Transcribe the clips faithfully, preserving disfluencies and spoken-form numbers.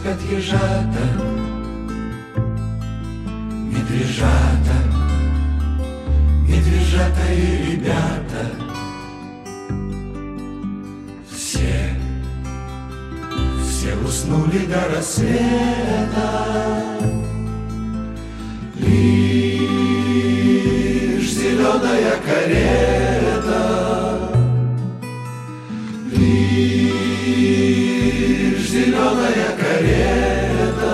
спят ежата, медвежата, медвежата и ребята. Все, все уснули до рассвета. Лишь зеленая карета, лишь зеленая карета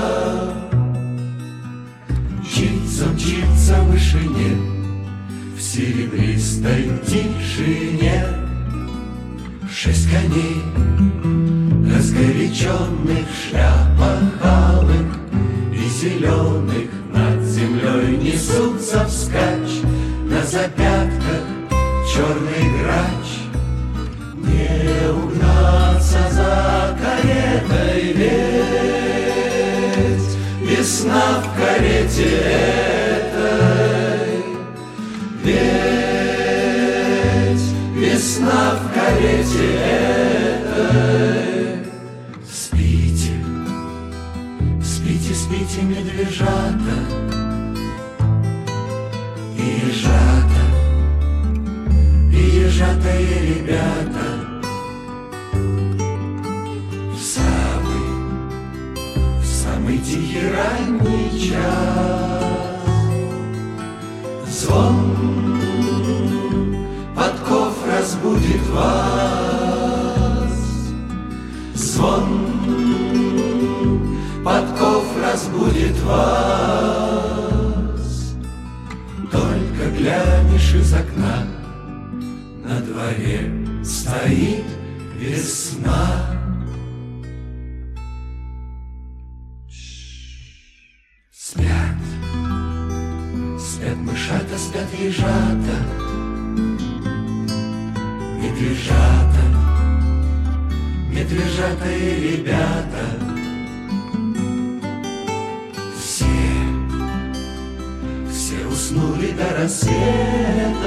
мчится, мчится в вышине, в серебристой тишине. Шесть коней, разгоряченных в шляпах алых и зеленых, над землей несутся вскачь, на запятках черный грач. Не угнаться за каретой, ведь весна в карете этой, ведь весна в карете этой. Спите, спите, спите, медвежата и ежата, и ежата, и ребята. В самый, в самый тихий ранний час звон подков разбудит вас. Звон подков разбудит вас. Только глянешь из окна, на дворе стоит весна. Спят, спят мышата, спят ежата, медвежата, медвежата и ребята. Все, все уснули до рассвета.